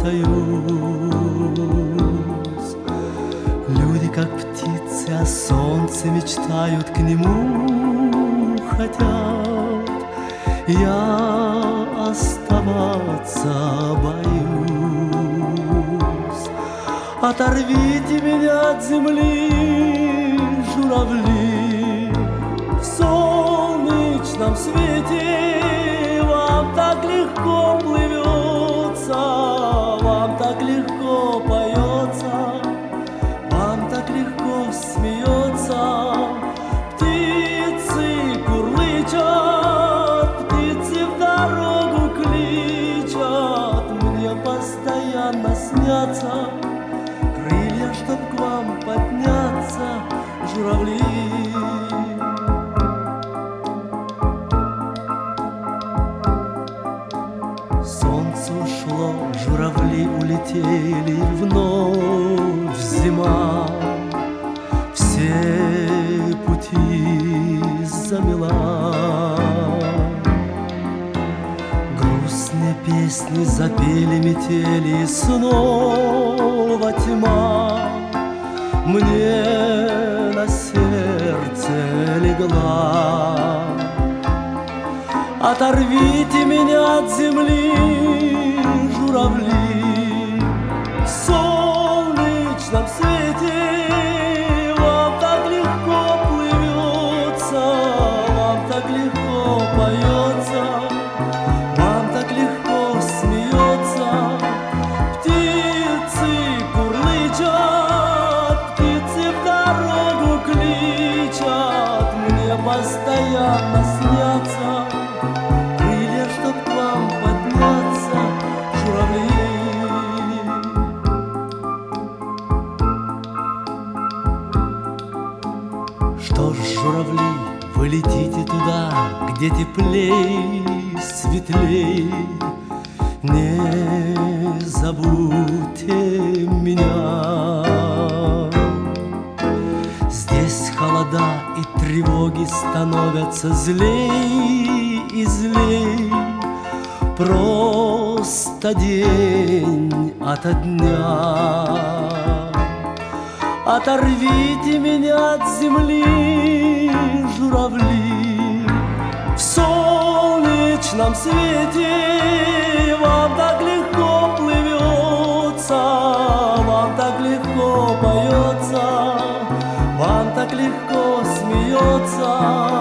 остаюсь. Люди, как птицы, о солнце мечтают, к нему хотят. Я оставаться боюсь. Оторвите меня от земли, журавли, в солнечном свете вам так легко плывется, вам так легко поется, вам так легко смеется. Птицы курлычат, птицы в дорогу кличат, мне постоянно снятся крылья, чтоб к вам подняться, журавли. Солнце ушло, журавли улетели, вновь зима все пути замела. Грустные песни запели метели, снова тьма мне на сердце легла. Оторвите меня от земли, журавли, в солнечном свете вам так легко плывется, вам так легко поется, вам так легко смеется. Птицы курлычат, птицы в дорогу кличат, мне постоянно снятся крылья, чтоб к вам подняться, журавли. Что ж, журавли, вы летите туда, где теплей, светлей. Не забудьте меня. Здесь холода и тревоги становятся злей и злей. Просто день ото дня. Оторвите меня от земли, журавли, в солнечном свете вам так легко плывется, вам так легко поется, вам так легко смеется.